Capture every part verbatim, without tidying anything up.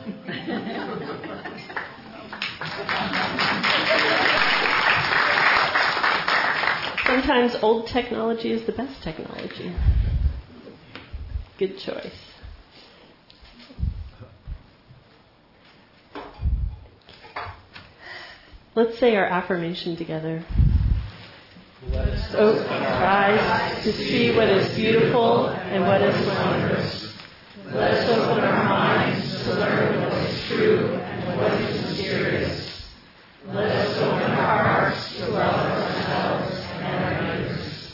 Sometimes old technology is the best technology. Good choice. Let's say our affirmation together. Let us open our eyes to see what is beautiful and what is wondrous. Let us open our minds to learn what is true and what is mysterious. Let us open our hearts to love ourselves and our neighbors.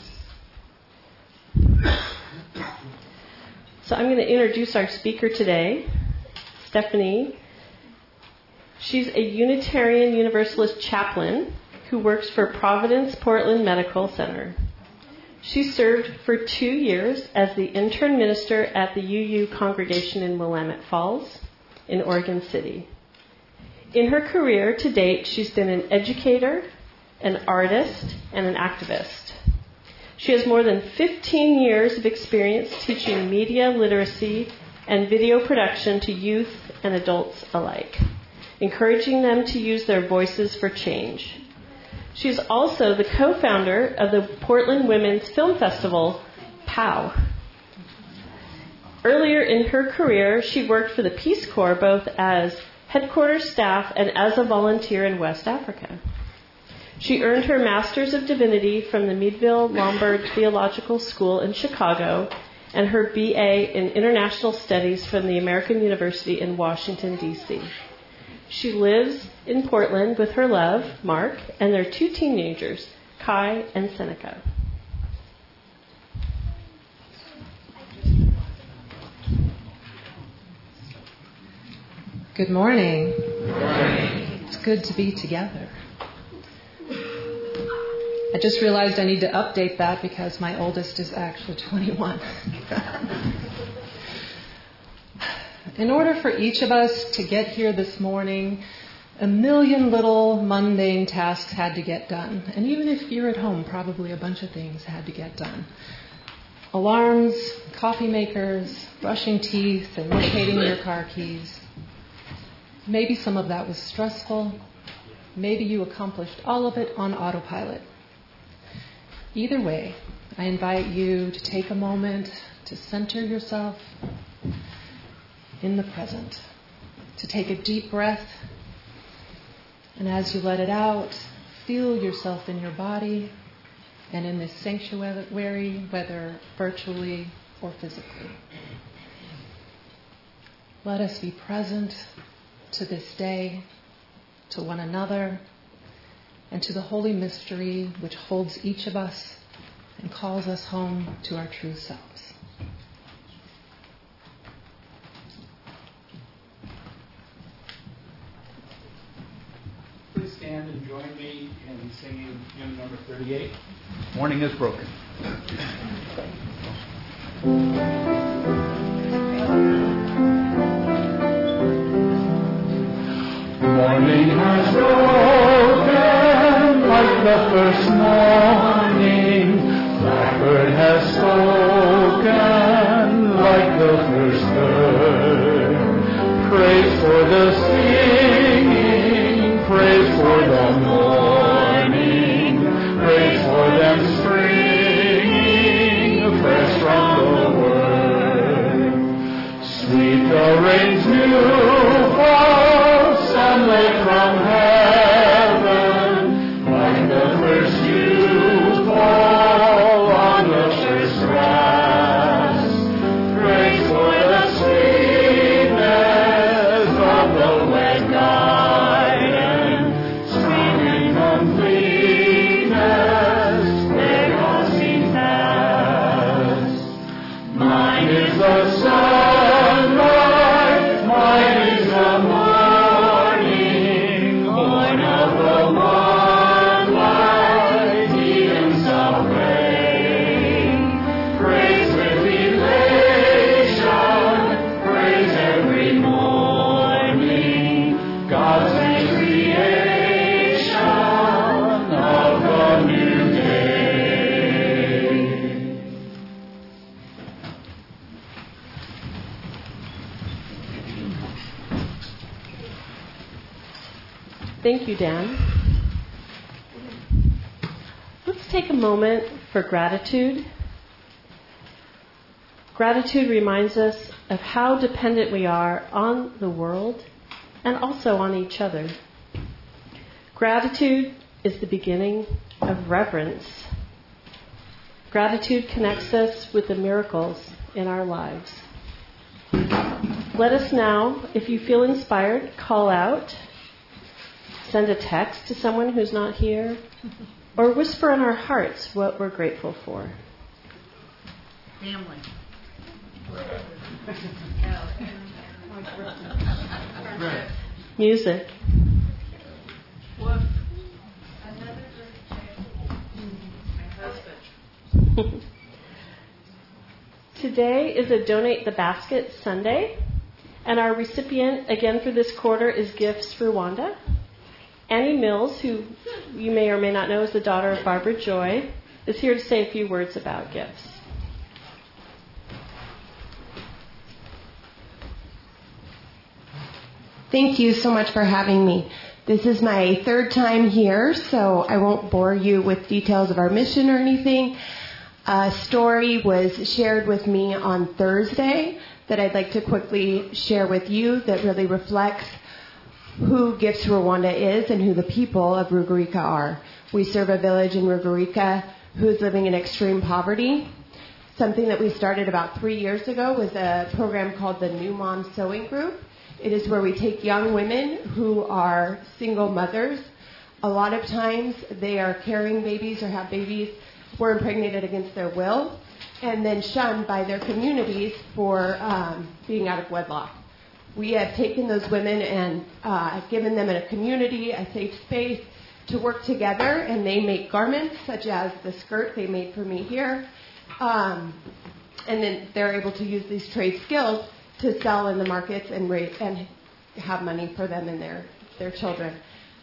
So I'm going to introduce our speaker today, Stephanie. She's a Unitarian Universalist chaplain who works for Providence Portland Medical Center. She served for two years as the intern minister at the U U congregation in Willamette Falls in Oregon City. In her career to date, she's been an educator, an artist, and an activist. She has more than fifteen years of experience teaching media literacy and video production to youth and adults alike, encouraging them to use their voices for change. She is also the co-founder of the Portland Women's Film Festival, POW. Earlier in her career, she worked for the Peace Corps both as headquarters staff and as a volunteer in West Africa. She earned her Master's of Divinity from the Meadville Lombard Theological School in Chicago and her B A in International Studies from the American University in Washington, D C She lives in Portland with her love, Mark, and their two teenagers, Kai and Seneca. Good morning. Good morning. It's good to be together. I just realized I need to update that because my oldest is actually twenty-one. In order for each of us to get here this morning, a million little mundane tasks had to get done. And even if you're at home, probably a bunch of things had to get done. Alarms, coffee makers, brushing teeth, and locating your car keys. Maybe some of that was stressful. Maybe you accomplished all of it on autopilot. Either way, I invite you to take a moment to center yourself in the present, to take a deep breath, and as you let it out, feel yourself in your body and in this sanctuary, whether virtually or physically. Let us be present to this day, to one another, and to the holy mystery which holds each of us and calls us home to our true selves. Please stand and join me in singing hymn number thirty-eight, Morning is Broken. Morning has broken like the first morning. Blackbird has spoken like the first bird. Praise for the singing, praise for the morning, praise for them springing fresh from the word. Sweet the rain's new fall, sunlight from heaven, like the first dew fall on the first grass. Praise for the sweetness of the wet garden, streaming completeness, their gusting past. Mine is the sunlight, mine Thank you, Dan. Let's take a moment for gratitude. Gratitude reminds us of how dependent we are on the world and also on each other. Gratitude is the beginning of reverence. Gratitude connects us with the miracles in our lives. Let us now, if you feel inspired, call out, send a text to someone who's not here, or whisper in our hearts what we're grateful for. Family. Music. Woof. Another my husband. Today is a Donate the Basket Sunday, and our recipient again for this quarter is Gifts Rwanda. Annie Mills, who you may or may not know is the daughter of Barbara Joy, is here to say a few words about gifts. Thank you so much for having me. This is my third time here, so I won't bore you with details of our mission or anything. A story was shared with me on Thursday that I'd like to quickly share with you that really reflects who Gifts Rwanda is and who the people of Rugarika are. We serve a village in Rugarika who's living in extreme poverty. Something that we started about three years ago was a program called the New Mom Sewing Group. It is where we take young women who are single mothers. A lot of times they are carrying babies or have babies were impregnated against their will and then shunned by their communities for um, being out of wedlock. We have taken those women and uh, given them a community, a safe space to work together, and they make garments such as the skirt they made for me here. Um, and then they're able to use these trade skills to sell in the markets and rate, and have money for them and their, their children.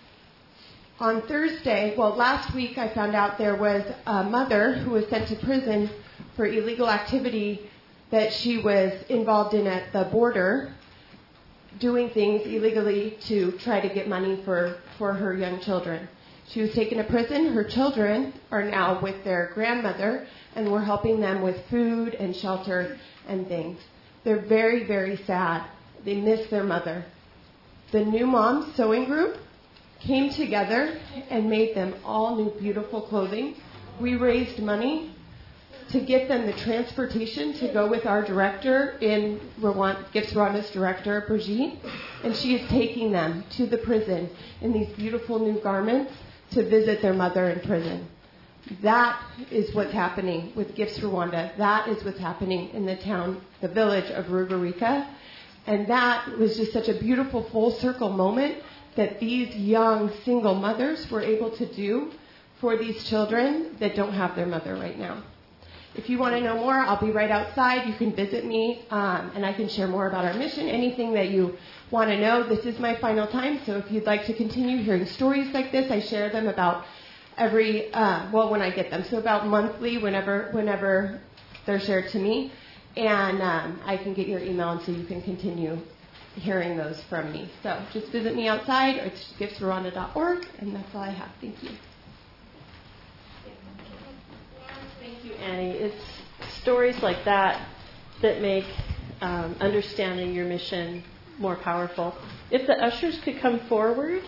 On Thursday, well, last week I found out there was a mother who was sent to prison for illegal activity that she was involved in at the border, doing things illegally to try to get money for, for her young children. She was taken to prison. Her children are now with their grandmother, and we're helping them with food and shelter and things. They're very, very sad. They miss their mother. The New Mom Sewing Group came together and made them all new beautiful clothing. We raised money to get them the transportation to go with our director in Rwanda, Gifts Rwanda's director, Brigitte, and she is taking them to the prison in these beautiful new garments to visit their mother in prison. That is what's happening with Gifts Rwanda. That is what's happening in the town, the village of Rugarika. And that was just such a beautiful full circle moment that these young single mothers were able to do for these children that don't have their mother right now. If you want to know more, I'll be right outside. You can visit me, um, and I can share more about our mission, anything that you want to know. This is my final time, so if you'd like to continue hearing stories like this, I share them about every, uh, well, when I get them, so about monthly, whenever whenever they're shared to me, and um, I can get your email, and so you can continue hearing those from me. So just visit me outside, or it's gifts rwanda dot org, and that's all I have. Thank you. Thank you, Annie. It's stories like that that make um, understanding your mission more powerful. If the ushers could come forward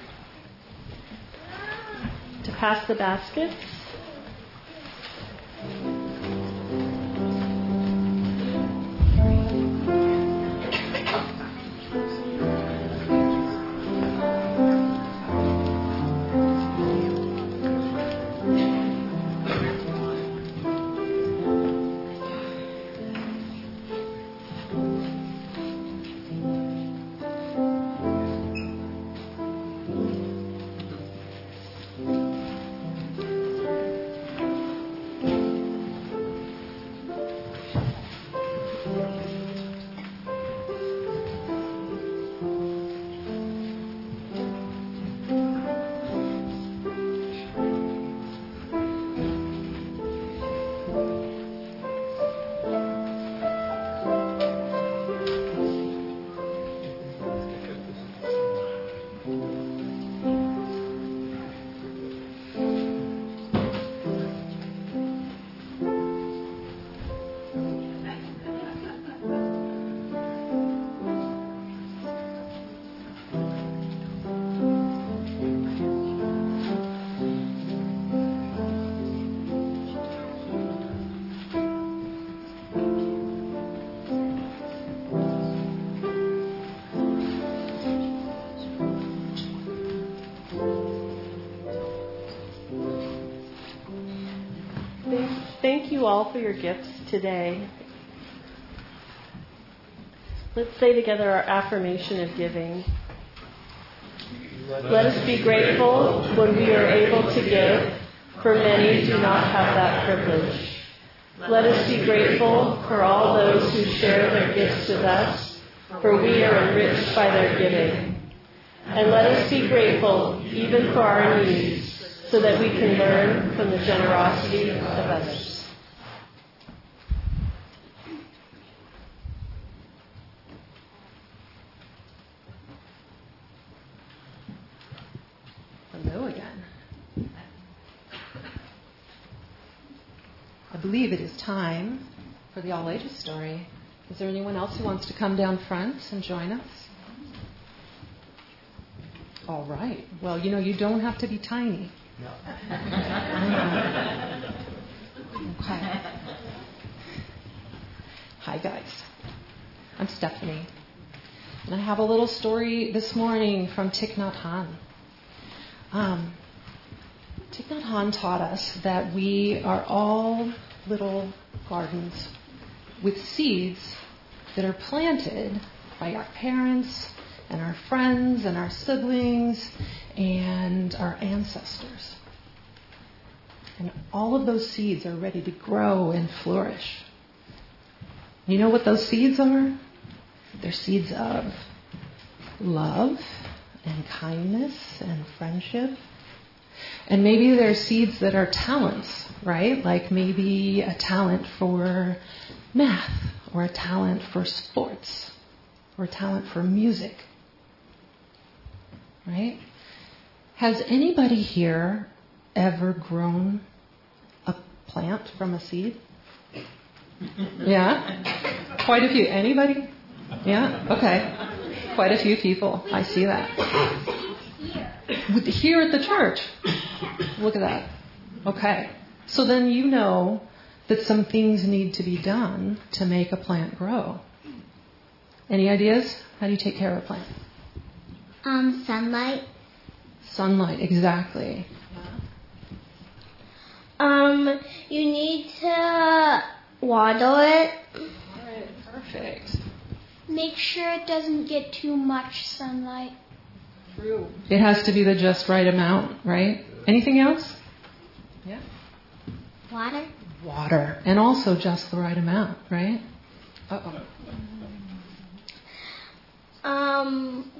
to pass the baskets. thank you all for your gifts today. Let's say together our affirmation of giving. Let us be grateful when we are able to give, for many do not have that privilege. Let us be grateful for all those who share their gifts with us, for we are enriched by their giving. And let us be grateful even for our needs, so that we can learn from the generosity of others. Hello again. I believe it is time for the All Ages story. Is there anyone else who wants to come down front and join us? All right. Well, you know, you don't have to be tiny. No. Okay. Hi, guys. I'm Stephanie. And I have a little story this morning from Thich Nhat Hanh. Um, Thich Nhat Hanh taught us that we are all little gardens with seeds that are planted by our parents and our friends and our siblings and our ancestors. And all of those seeds are ready to grow and flourish. You know what those seeds are? They're seeds of love and kindness and friendship. And maybe they're seeds that are talents, right? Like maybe a talent for math, or a talent for sports, or a talent for music. Right? Has anybody here ever grown a plant from a seed? Yeah? Quite a few. Anybody? Yeah? Okay. Quite a few people. I see that. Here at the church. Look at that. Okay. So then you know that some things need to be done to make a plant grow. Any ideas? How do you take care of a plant? Um, sunlight. Sunlight, exactly. Um, you need to water it. All right, perfect. Make sure it doesn't get too much sunlight. True. It has to be the just right amount, right? Anything else? Yeah. Water. Water. And also just the right amount, right? Uh-oh. Um,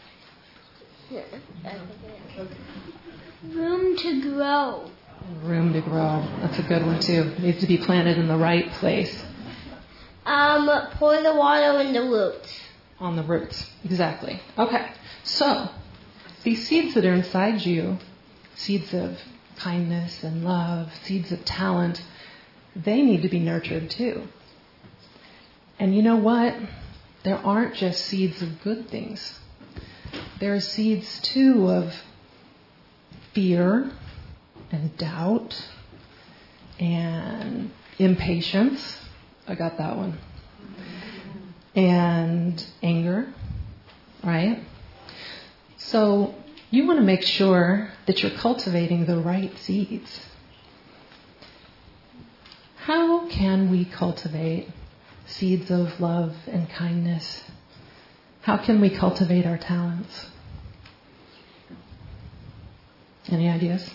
room to grow. Room to grow. That's a good one, too. It needs to be planted in the right place. Um, pour the water in the roots. On the roots. Exactly. Okay. So, these seeds that are inside you, seeds of kindness and love, seeds of talent, they need to be nurtured too. And you know what? There aren't just seeds of good things. There are seeds too of fear and doubt and impatience. I got that one. And anger, right? So you want to make sure that you're cultivating the right seeds. How can we cultivate seeds of love and kindness? How can we cultivate our talents? Any ideas?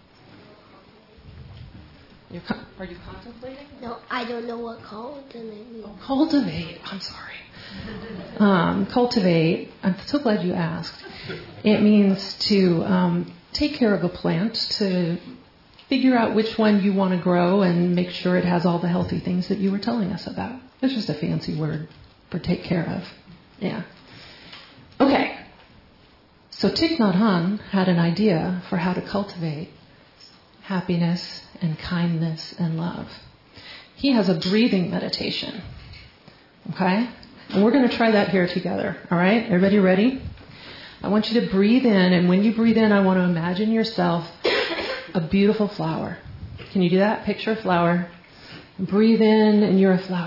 You're co- are you contemplating? No, I don't know what cultivate means. Oh, cultivate. I'm sorry. Um, cultivate. I'm so glad you asked. It means to um, take care of a plant, to figure out which one you want to grow and make sure it has all the healthy things that you were telling us about. It's just a fancy word for take care of. Yeah. Okay. So Thich Nhat Hanh had an idea for how to cultivate happiness and kindness and love. He has a breathing meditation. Okay? And we're going to try that here together. All right? Everybody ready? I want you to breathe in, and when you breathe in, I want to imagine yourself a beautiful flower. Can you do that? Picture a flower. Breathe in, and you're a flower.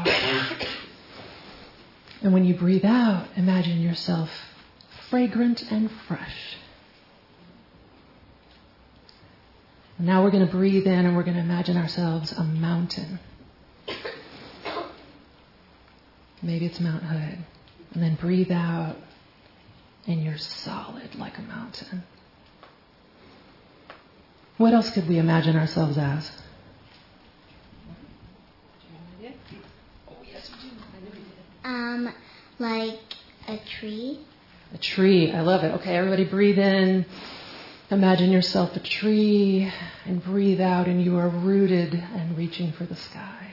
And when you breathe out, imagine yourself fragrant and fresh. And now we're going to breathe in and we're going to imagine ourselves a mountain. Maybe it's Mount Hood. And then breathe out and you're solid like a mountain. What else could we imagine ourselves as? Um, like a tree. A tree. I love it. Okay, everybody breathe in. Imagine yourself a tree and breathe out and you are rooted and reaching for the sky.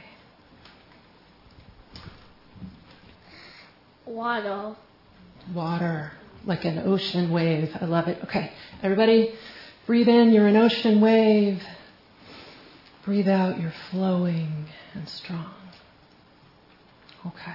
Water. Water, like an ocean wave. I love it. Okay, everybody breathe in. You're an ocean wave. Breathe out. You're flowing and strong. Okay.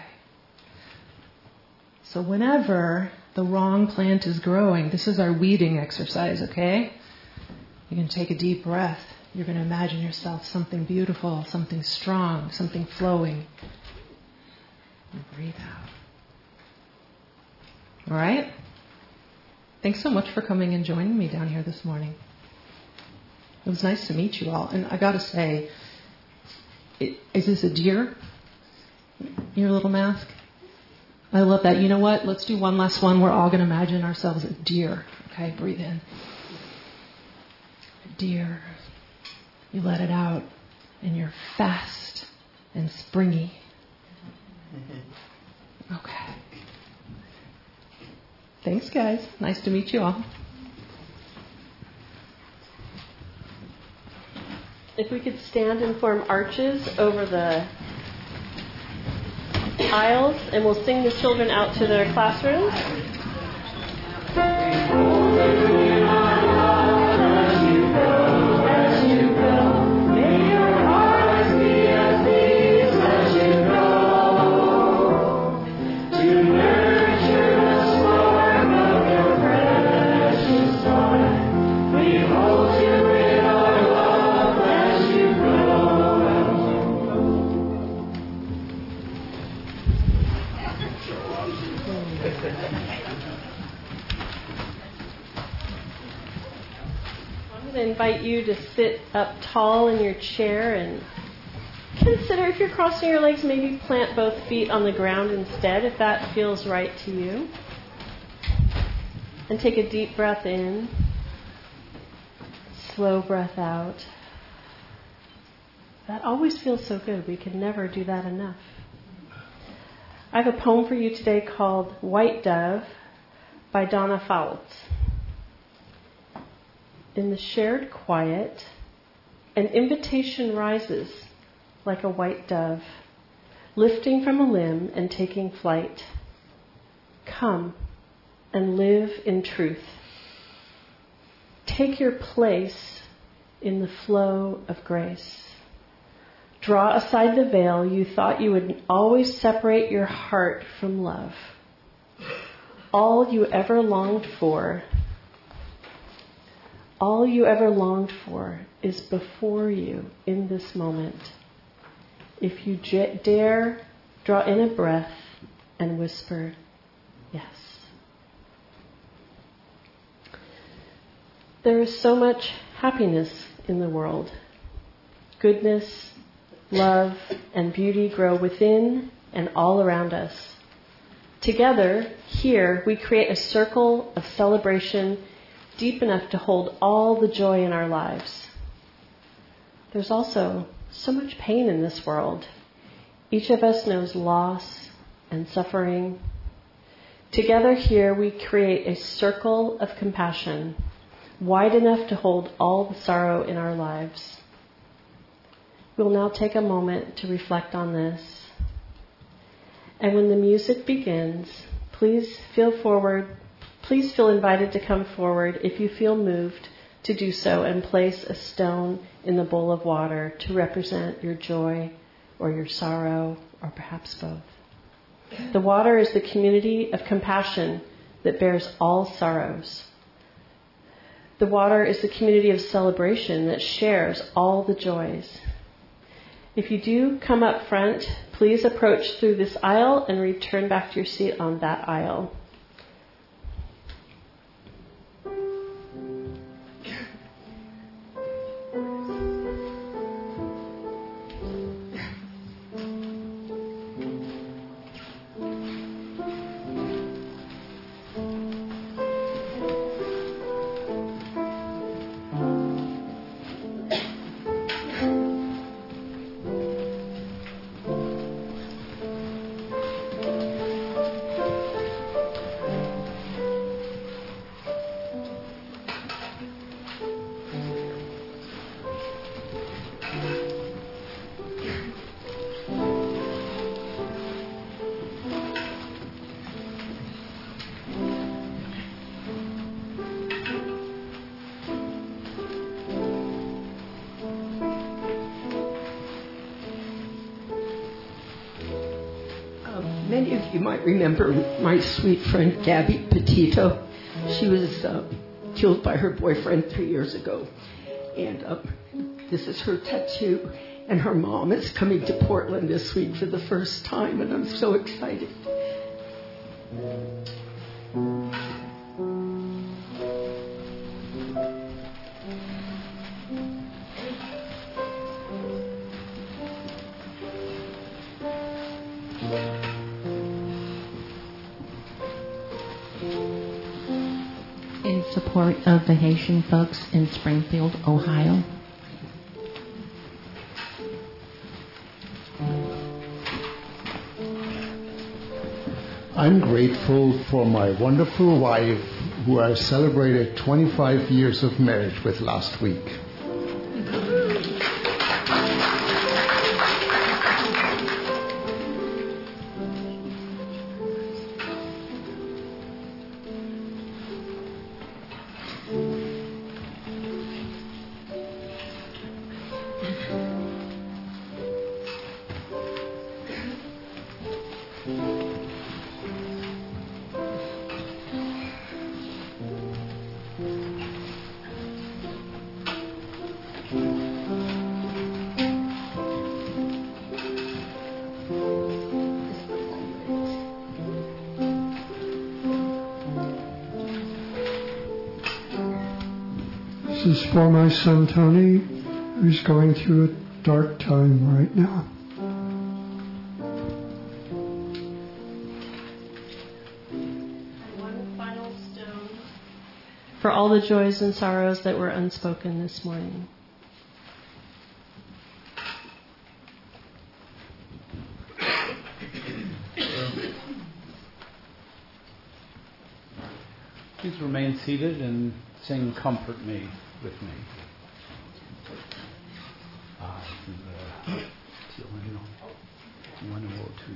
So whenever the wrong plant is growing, this is our weeding exercise, okay? You can take a deep breath. You're going to imagine yourself something beautiful, something strong, something flowing. And breathe out. All right? Thanks so much for coming and joining me down here this morning. It was nice to meet you all. And I got to say, is this a deer? Your little mask? I love that. You know what? Let's do one last one. We're all going to imagine ourselves a deer. Okay, breathe in. A deer. You let it out, and you're fast and springy. Okay. Thanks, guys. Nice to meet you all. If we could stand and form arches over the aisles, and we'll sing the children out to their classrooms. Invite you to sit up tall in your chair and consider, if you're crossing your legs, maybe plant both feet on the ground instead, if that feels right to you. And take a deep breath in, slow breath out. That always feels so good. We can never do that enough. I have a poem for you today called White Dove by Donna Fouts. In the shared quiet, an invitation rises like a white dove, lifting from a limb and taking flight. Come and live in truth. Take your place in the flow of grace. Draw aside the veil you thought you would always separate your heart from love. All you ever longed for All you ever longed for is before you in this moment. If you j- dare, draw in a breath and whisper, yes. There is so much happiness in the world. Goodness, love, and beauty grow within and all around us. Together, here, we create a circle of celebration deep enough to hold all the joy in our lives. There's also so much pain in this world. Each of us knows loss and suffering. Together here we create a circle of compassion, wide enough to hold all the sorrow in our lives. We'll now take a moment to reflect on this. And when the music begins, please feel forward Please feel invited to come forward if you feel moved to do so and place a stone in the bowl of water to represent your joy or your sorrow or perhaps both. The water is the community of compassion that bears all sorrows. The water is the community of celebration that shares all the joys. If you do come up front, please approach through this aisle and return back to your seat on that aisle. of you might remember my sweet friend Gabby Petito. She was uh, killed by her boyfriend three years ago. And uh, this is her tattoo. And her mom is coming to Portland this week for the first time, and I'm so excited. In support of the Haitian folks in Springfield, Ohio. I'm grateful for my wonderful wife, who I celebrated twenty-five years of marriage with last week. This is for my son Tony, who's going through a dark time right now. And one final stone for all the joys and sorrows that were unspoken this morning. Please remain seated and sing "Comfort Me" with me. Ah, one oh two.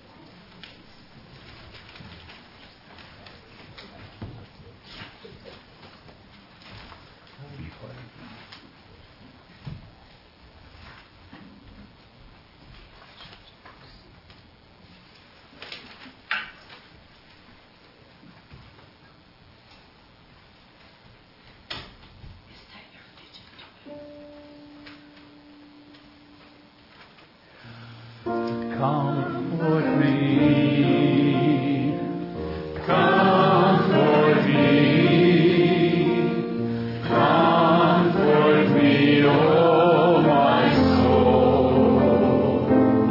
Comfort me, comfort me, comfort me, oh my soul.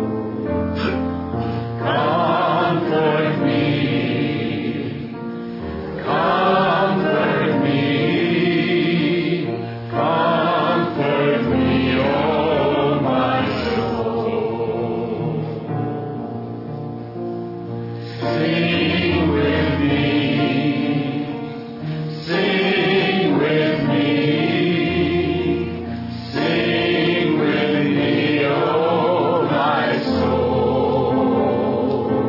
Comfort me, comfort me, comfort me, oh my soul. Sing with me, sing with me, sing with me, oh my soul.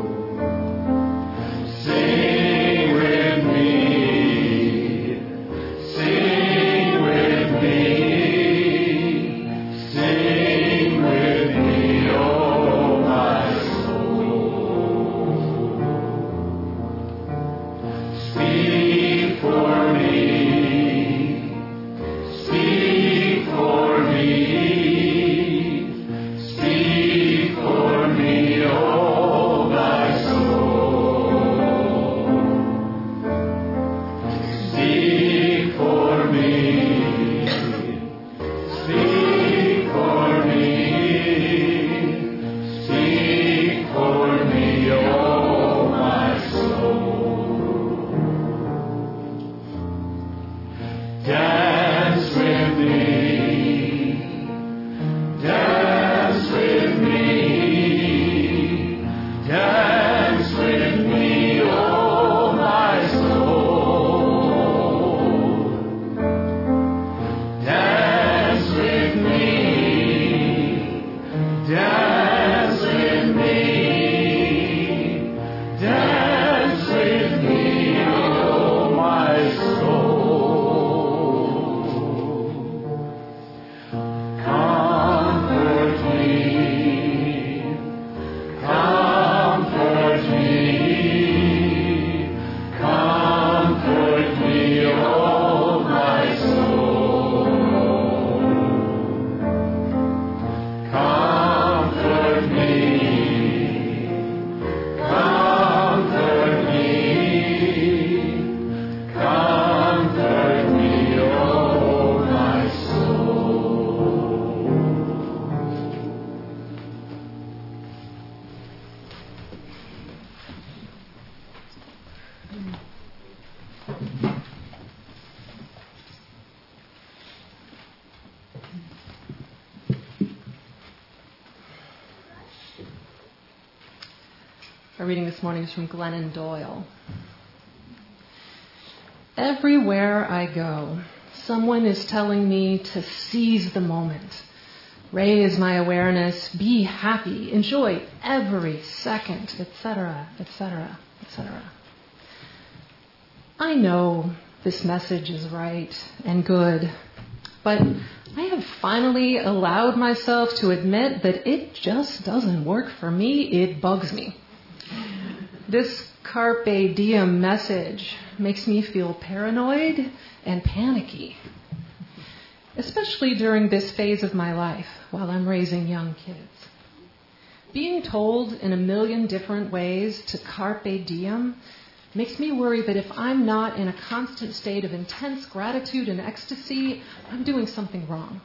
Sing with me, sing with me, sing with me, oh my soul. Speak for me, speak for me, speak for me, oh my soul. Speak for me, speak for me, speak for me, oh my soul. Dance with me, dance with me, dance with me, oh my soul. Dance with me, dance with me, dance with me, oh my soul. Our reading this morning is from Glennon Doyle. Everywhere I go, someone is telling me to seize the moment, raise my awareness, be happy, enjoy every second, et cetera, et cetera, et cetera. I know this message is right and good, but I have finally allowed myself to admit that it just doesn't work for me. It bugs me. This carpe diem message makes me feel paranoid and panicky, especially during this phase of my life while I'm raising young kids. Being told in a million different ways to carpe diem makes me worry that if I'm not in a constant state of intense gratitude and ecstasy, I'm doing something wrong.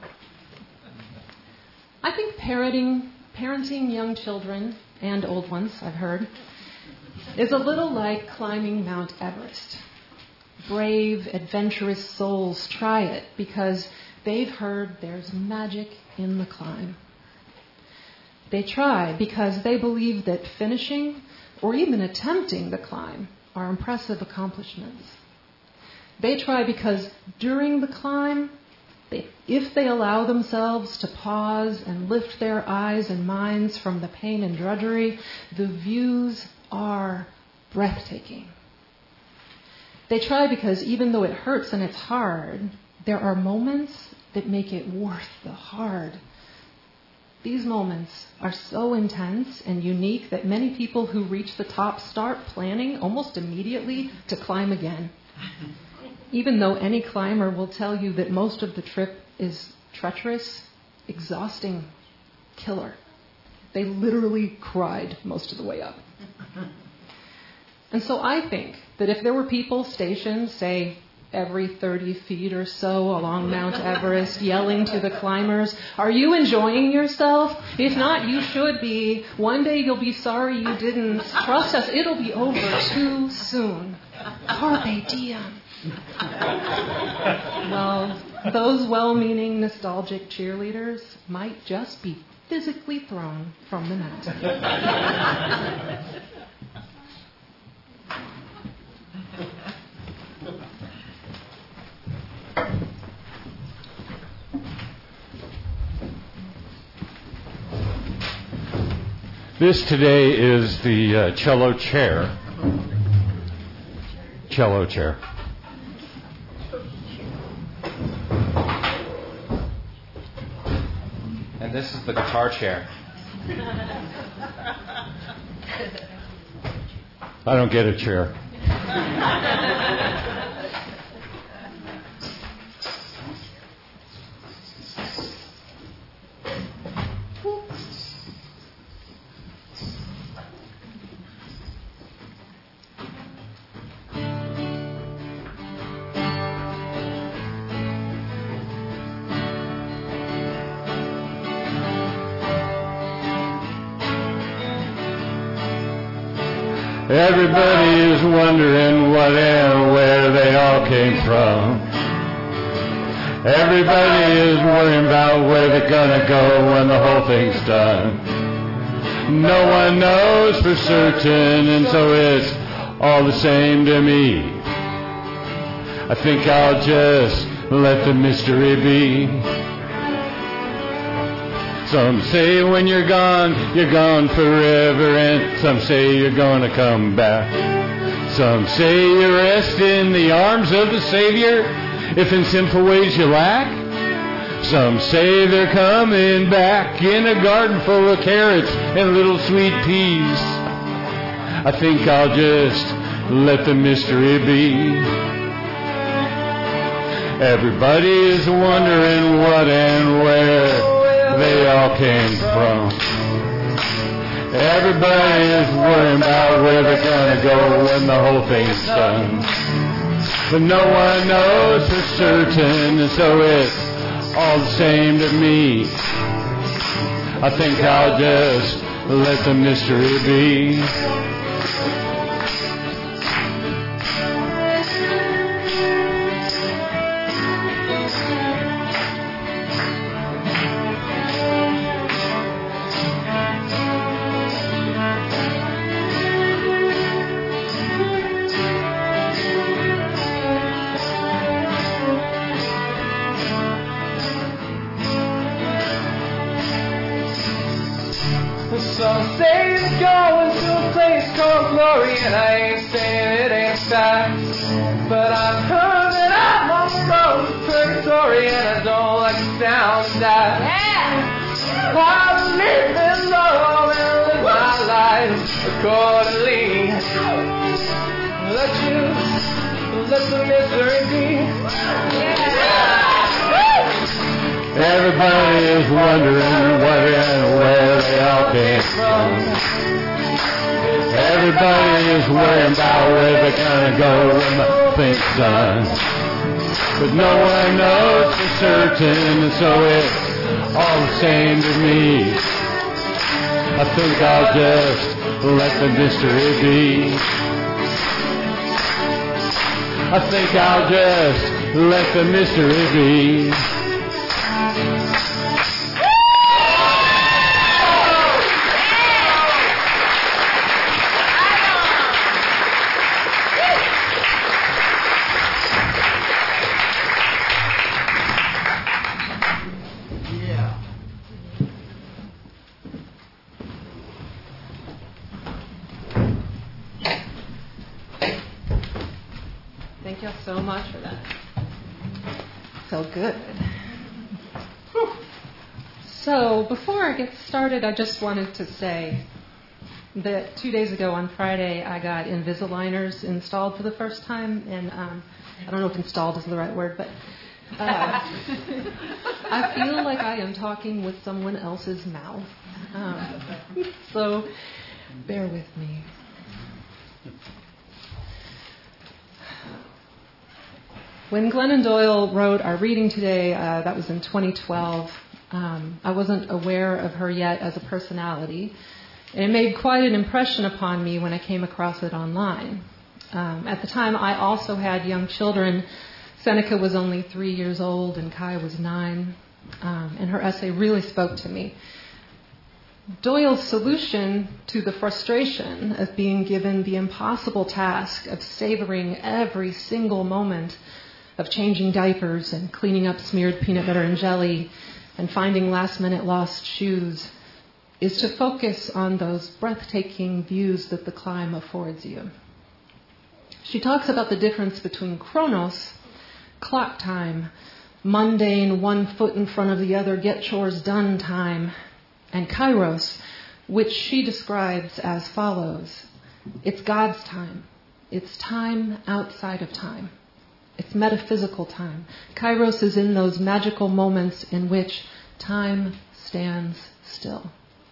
I think parenting, parenting young children, and old ones, I've heard, is a little like climbing Mount Everest. Brave, adventurous souls try it because they've heard there's magic in the climb. They try because they believe that finishing or even attempting the climb are impressive accomplishments. They try because during the climb, they, if they allow themselves to pause and lift their eyes and minds from the pain and drudgery, the views are breathtaking. They try because even though it hurts and it's hard, there are moments that make it worth the hard. These moments are so intense and unique that many people who reach the top start planning almost immediately to climb again. Even though any climber will tell you that most of the trip is treacherous, exhausting, killer. They literally cried most of the way up. And so I think that if there were people stationed, say, every thirty feet or so along Mount Everest, yelling to the climbers, "Are you enjoying yourself? If not, you should be. One day you'll be sorry you didn't. Trust us, it'll be over too soon. Carpe diem." Well, those well-meaning, nostalgic cheerleaders might just be physically thrown from the mountain. This today is the uh, cello chair. Cello chair. And this is the guitar chair. I don't get a chair. Everybody is wondering what and where they all came from. Everybody is worrying about where they're gonna go when the whole thing's done. No one knows for certain, and so it's all the same to me. I think I'll just let the mystery be. Some say when you're gone, you're gone forever, and some say you're gonna come back. Some say you rest in the arms of the Savior, if in sinful ways you lack. Some say they're coming back in a garden full of carrots and little sweet peas. I think I'll just let the mystery be. Everybody is wondering what and where they all came from. Everybody is worrying about where they're gonna go when the whole thing's done. But no one knows for certain, and so it's all the same to me. I think I'll just let the mystery be. it's called glory, and I ain't saying it ain't fact. But I've heard that I'm on the road to purgatory, and I don't like the sound of that. Yeah. I live in love and live my life accordingly. Let you, let the mystery be. Yeah. Everybody is wondering what and where they all came from. Everybody is worrying about where they're gonna go when the thing's done. But no one knows for certain, and so it's all the same to me. I think I'll just let the mystery be. I think I'll just let the mystery be. Thank you so much for that. Felt good. Whew. So before I get started, I just wanted to say that two days ago on Friday, I got Invisaligners installed for the first time, and um, I don't know if installed is the right word, but uh, I feel like I am talking with someone else's mouth. Um, so bear with me. When Glennon Doyle wrote our reading today, uh, that was in twenty twelve, um, I wasn't aware of her yet as a personality, and it made quite an impression upon me when I came across it online. Um, at the time, I also had young children. Seneca was only three years old, and Kai was nine, um, and her essay really spoke to me. Doyle's solution to the frustration of being given the impossible task of savoring every single moment of changing diapers and cleaning up smeared peanut butter and jelly and finding last-minute lost shoes is to focus on those breathtaking views that the climb affords you. She talks about the difference between chronos, clock time, mundane, one foot in front of the other, get chores done time, and kairos, which she describes as follows. It's God's time. It's time outside of time. It's metaphysical time. Kairos is in those magical moments in which time stands still.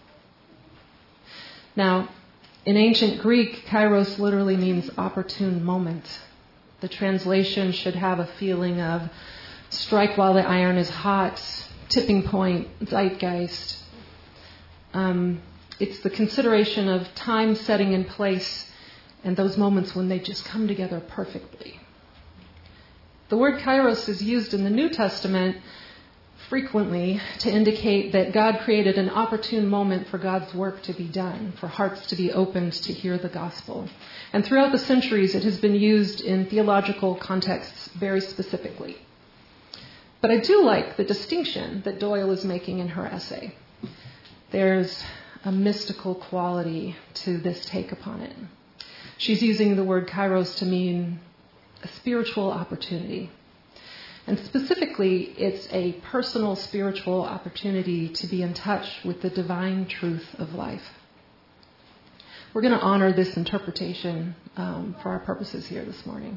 Now, in ancient Greek, kairos literally means opportune moment. The translation should have a feeling of strike while the iron is hot, tipping point, zeitgeist. Um, it's the consideration of time setting in place and those moments when they just come together perfectly. The word kairos is used in the New Testament frequently to indicate that God created an opportune moment for God's work to be done, for hearts to be opened to hear the gospel. And throughout the centuries, it has been used in theological contexts very specifically. But I do like the distinction that Doyle is making in her essay. There's a mystical quality to this take upon it. She's using the word kairos to mean a spiritual opportunity. And specifically, it's a personal spiritual opportunity to be in touch with the divine truth of life. We're going to honor this interpretation um, for our purposes here this morning.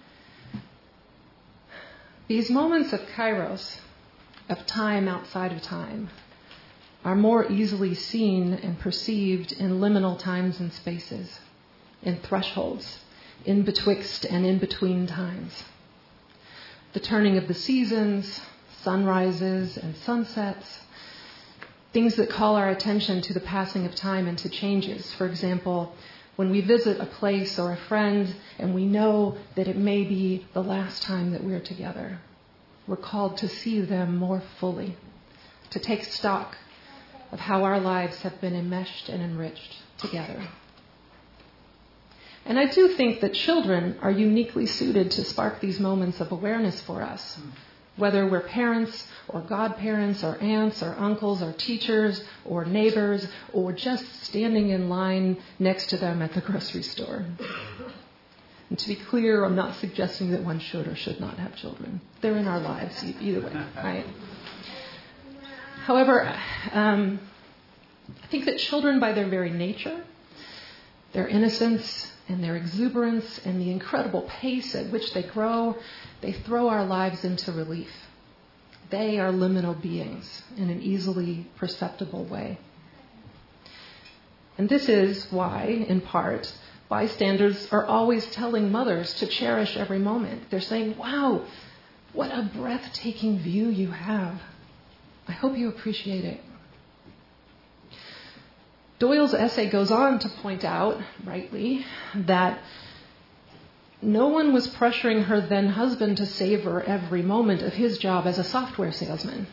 These moments of kairos, of time outside of time, are more easily seen and perceived in liminal times and spaces, in thresholds, in betwixt and in between times. The turning of the seasons, sunrises and sunsets, things that call our attention to the passing of time and to changes. For example, when we visit a place or a friend and we know that it may be the last time that we're together, we're called to see them more fully, to take stock of how our lives have been enmeshed and enriched together. And I do think that children are uniquely suited to spark these moments of awareness for us. Whether we're parents or godparents or aunts or uncles or teachers or neighbors or just standing in line next to them at the grocery store. And to be clear, I'm not suggesting that one should or should not have children. They're in our lives either way, right? However, um, I think that children by their very nature, their innocence and their exuberance and the incredible pace at which they grow, they throw our lives into relief. They are liminal beings in an easily perceptible way. And this is why, in part, bystanders are always telling mothers to cherish every moment. They're saying, wow, what a breathtaking view you have. I hope you appreciate it. Doyle's essay goes on to point out, rightly, that no one was pressuring her then husband to savor every moment of his job as a software salesman.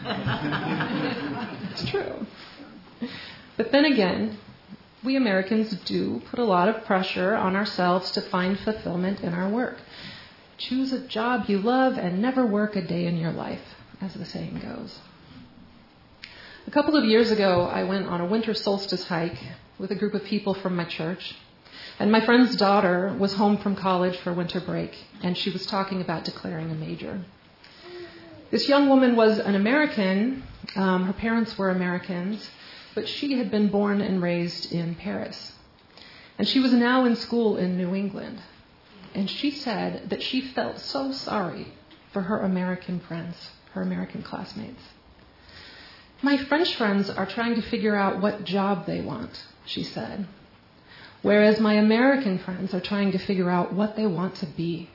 It's true. But then again, we Americans do put a lot of pressure on ourselves to find fulfillment in our work. Choose a job you love and never work a day in your life, as the saying goes. A couple of years ago, I went on a winter solstice hike with a group of people from my church. And my friend's daughter was home from college for winter break, and she was talking about declaring a major. This young woman was an American. Um, her parents were Americans, but she had been born and raised in Paris. And she was now in school in New England. And she said that she felt so sorry for her American friends, her American classmates. My French friends are trying to figure out what job they want, she said. Whereas my American friends are trying to figure out what they want to be.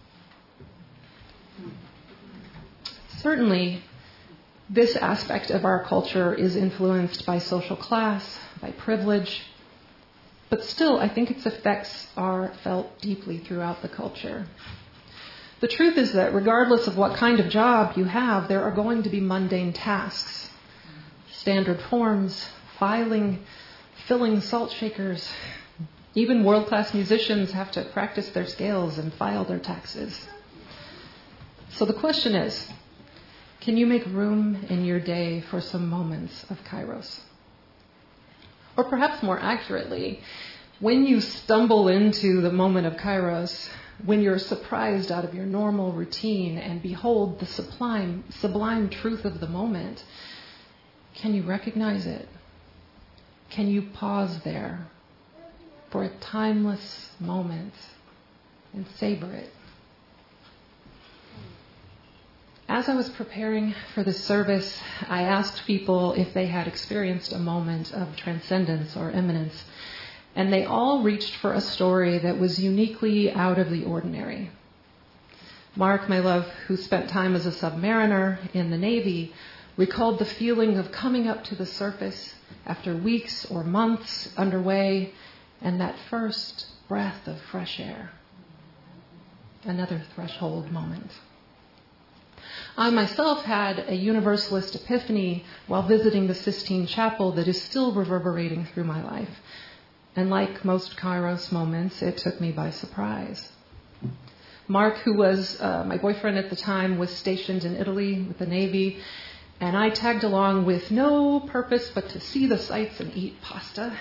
Certainly, this aspect of our culture is influenced by social class, by privilege, but still, I think its effects are felt deeply throughout the culture. The truth is that regardless of what kind of job you have, there are going to be mundane tasks. Standard forms, filing, filling salt shakers. Even world-class musicians have to practice their scales and file their taxes. So the question is, can you make room in your day for some moments of kairos? Or perhaps more accurately, when you stumble into the moment of kairos, when you're surprised out of your normal routine and behold the sublime, sublime truth of the moment, can you recognize it? Can you pause there for a timeless moment and savor it? As I was preparing for this service, I asked people if they had experienced a moment of transcendence or immanence, and they all reached for a story that was uniquely out of the ordinary. Mark, my love, who spent time as a submariner in the Navy, recalled the feeling of coming up to the surface after weeks or months underway and that first breath of fresh air. Another threshold moment. I myself had a Universalist epiphany while visiting the Sistine Chapel that is still reverberating through my life. And like most Kairos moments, it took me by surprise. Mark, who was uh, my boyfriend at the time, was stationed in Italy with the Navy, and I tagged along with no purpose but to see the sights and eat pasta.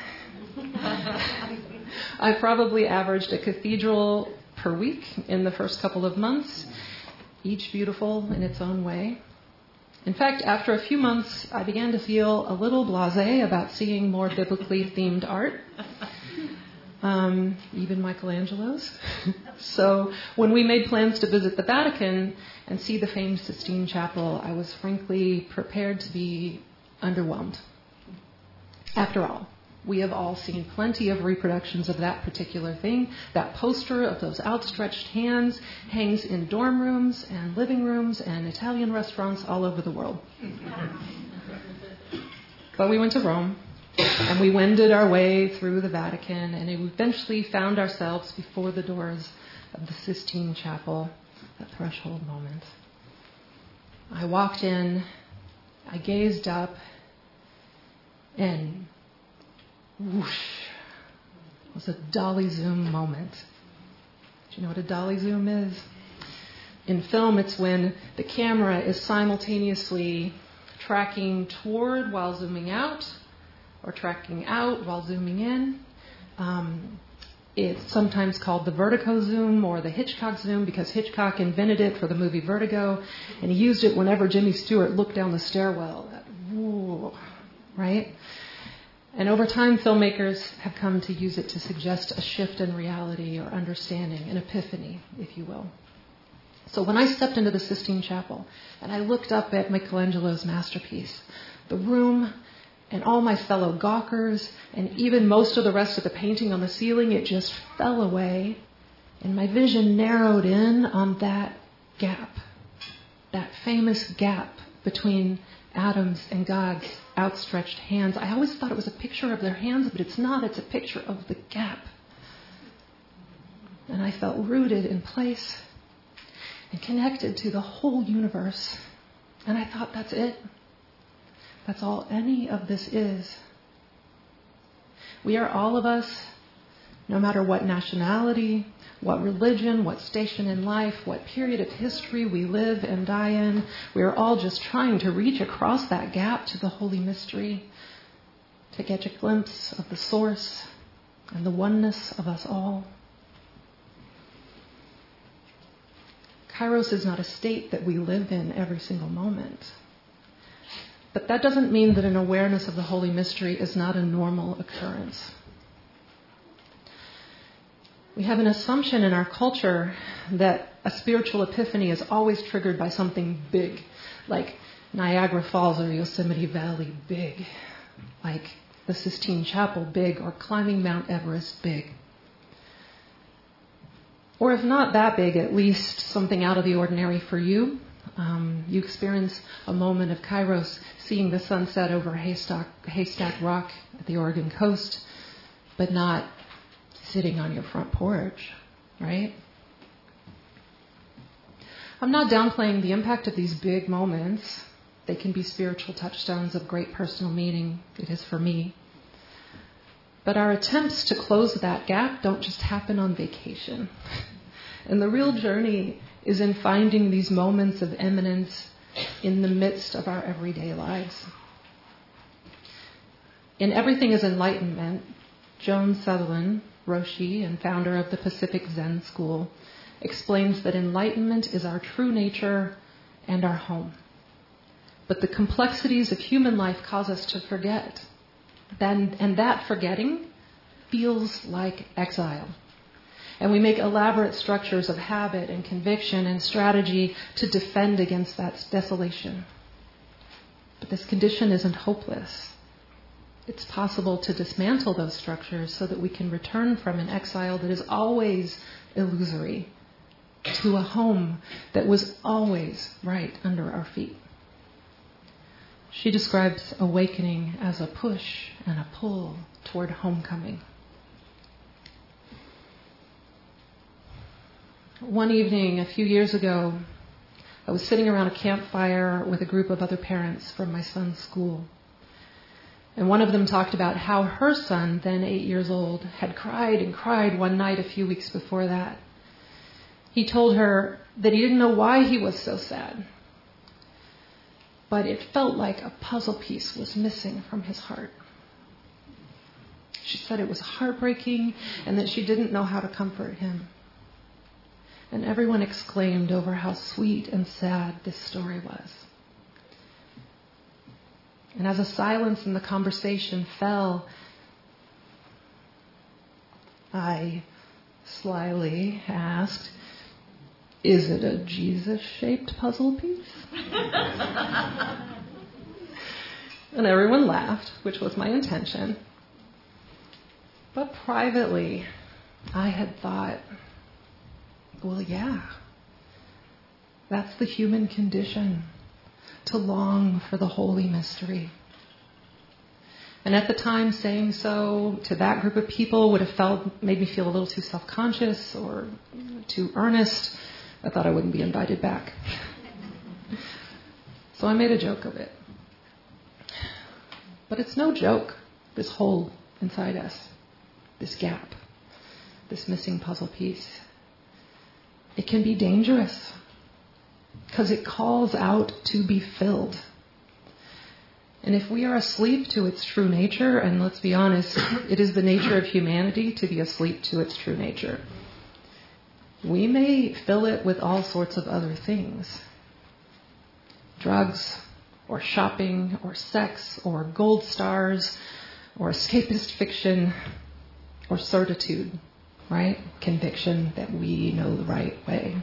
I probably averaged a cathedral per week in the first couple of months, each beautiful in its own way. In fact, after a few months, I began to feel a little blasé about seeing more biblically themed art, um, even Michelangelo's. So when we made plans to visit the Vatican and see the famed Sistine Chapel, I was frankly prepared to be underwhelmed. After all, we have all seen plenty of reproductions of that particular thing. That poster of those outstretched hands hangs in dorm rooms and living rooms and Italian restaurants all over the world. But we went to Rome, and we wended our way through the Vatican, and eventually found ourselves before the doors of the Sistine Chapel, that threshold moment. I walked in, I gazed up, and whoosh, it was a dolly zoom moment. Do you know what a dolly zoom is? In film, it's when the camera is simultaneously tracking toward while zooming out, or tracking out while zooming in. Um, it's sometimes called the vertigo zoom or the Hitchcock zoom because Hitchcock invented it for the movie Vertigo, and he used it whenever Jimmy Stewart looked down the stairwell. That, whoa, right? And over time, filmmakers have come to use it to suggest a shift in reality or understanding, an epiphany, if you will. So when I stepped into the Sistine Chapel and I looked up at Michelangelo's masterpiece, the room and all my fellow gawkers and even most of the rest of the painting on the ceiling, it just fell away. And my vision narrowed in on that gap, that famous gap between Adam's and God's outstretched hands. I always thought it was a picture of their hands, but it's not. It's a picture of the gap. And I felt rooted in place and connected to the whole universe. And I thought, that's it. That's all any of this is. We are all of us, no matter what nationality, what religion, what station in life, what period of history we live and die in, we are all just trying to reach across that gap to the holy mystery, to get a glimpse of the source and the oneness of us all. Kairos is not a state that we live in every single moment. But that doesn't mean that an awareness of the holy mystery is not a normal occurrence. We have an assumption in our culture that a spiritual epiphany is always triggered by something big, like Niagara Falls or Yosemite Valley big, like the Sistine Chapel big, or climbing Mount Everest big. Or if not that big, at least something out of the ordinary for you. Um, you experience a moment of Kairos, seeing the sunset over Haystack, Haystack Rock at the Oregon coast, but not sitting on your front porch, right? I'm not downplaying the impact of these big moments. They can be spiritual touchstones of great personal meaning. It is for me. But our attempts to close that gap don't just happen on vacation. And the real journey is in finding these moments of eminence in the midst of our everyday lives. In Everything is Enlightenment, Joan Sutherland, Roshi and founder of the Pacific Zen School, explains that enlightenment is our true nature and our home. But the complexities of human life cause us to forget. Then, and that forgetting feels like exile. And we make elaborate structures of habit and conviction and strategy to defend against that desolation. But this condition isn't hopeless. It's possible to dismantle those structures so that we can return from an exile that is always illusory to a home that was always right under our feet. She describes awakening as a push and a pull toward homecoming. One evening a few years ago, I was sitting around a campfire with a group of other parents from my son's school. And one of them talked about how her son, then eight years old, had cried and cried one night a few weeks before that. He told her that he didn't know why he was so sad, but it felt like a puzzle piece was missing from his heart. She said it was heartbreaking and that she didn't know how to comfort him. And everyone exclaimed over how sweet and sad this story was. And as a silence in the conversation fell, I slyly asked, "Is it a Jesus-shaped puzzle piece?" And everyone laughed, which was my intention. But privately, I had thought, well, yeah, that's the human condition, to long for the holy mystery. And at the time, saying so to that group of people would have felt, made me feel a little too self-conscious or too earnest. I thought I wouldn't be invited back. So I made a joke of it. But it's no joke, this hole inside us, this gap, this missing puzzle piece. It can be dangerous. because it calls out to be filled. And if we are asleep to its true nature, and let's be honest, it is the nature of humanity to be asleep to its true nature, we may fill it with all sorts of other things. Drugs, or shopping, or sex, or gold stars, or escapist fiction, or certitude, right? Conviction that we know the right way.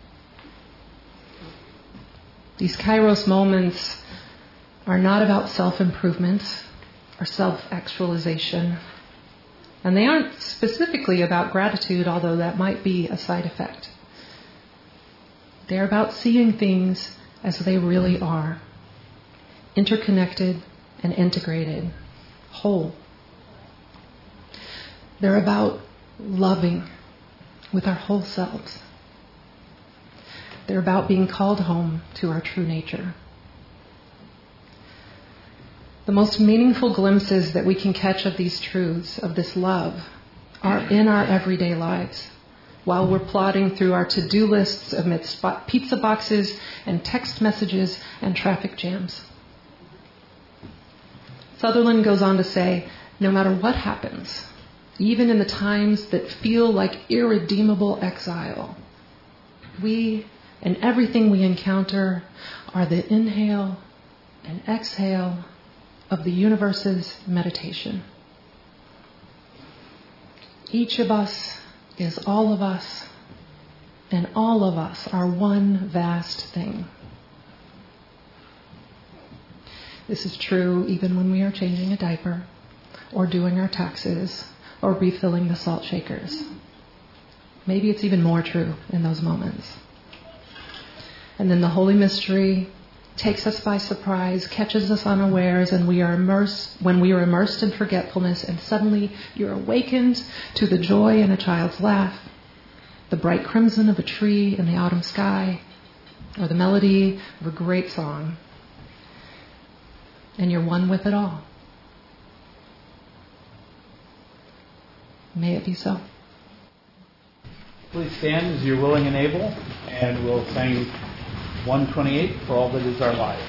These Kairos moments are not about self-improvement or self-actualization. And they aren't specifically about gratitude, although that might be a side effect. They're about seeing things as they really are, interconnected and integrated, whole. They're about loving with our whole selves. They're about being called home to our true nature. The most meaningful glimpses that we can catch of these truths, of this love, are in our everyday lives, while we're plodding through our to-do lists amidst pizza boxes and text messages and traffic jams. Sutherland goes on to say, no matter what happens, even in the times that feel like irredeemable exile, we and everything we encounter are the inhale and exhale of the universe's meditation. Each of us is all of us, and all of us are one vast thing. This is true even when we are changing a diaper, or doing our taxes, or refilling the salt shakers. Maybe it's even more true in those moments. And then the Holy Mystery takes us by surprise, catches us unawares, and we are immersed, when we are immersed in forgetfulness, and suddenly you're awakened to the joy in a child's laugh, the bright crimson of a tree in the autumn sky, or the melody of a great song. And you're one with it all. May it be so. Please stand as you're willing and able, and we'll sing one twenty-eight, For All That Is Our Life.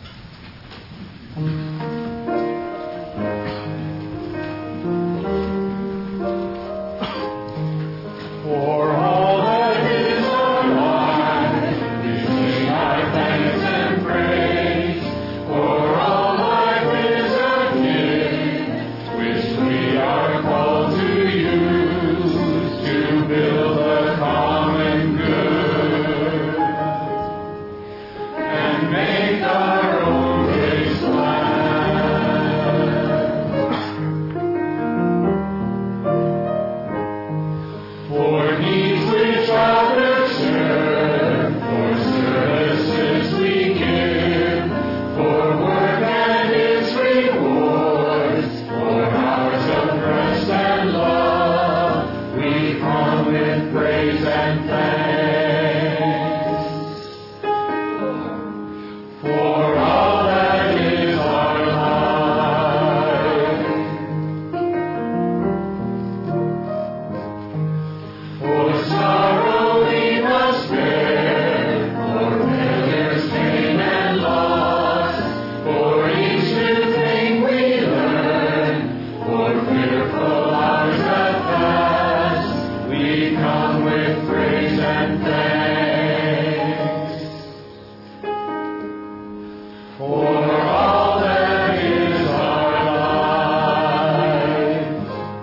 For all that is our life, we sing our thanks and praise. For all life is a gift, which we are called to use to build a common good and make our own grace glad. For needs which others serve, for services we give, for work and its rewards, for hours of rest and love, we come with praise and thanks. For all that is our life, for sorrow we must bear, for failures, pain, and loss, for each new thing we learn, for fearful hours that pass, we come with praise and thanks. For all that is our life.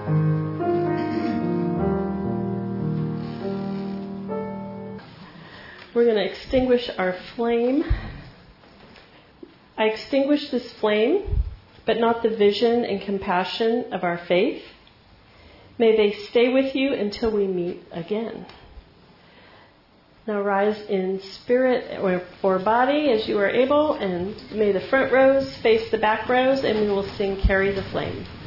We're going to extinguish our flame. I extinguish this flame, but not the vision and compassion of our faith. May they stay with you until we meet again. Now rise in spirit or, or body as you are able, and may the front rows face the back rows, and we will sing Carry the Flame.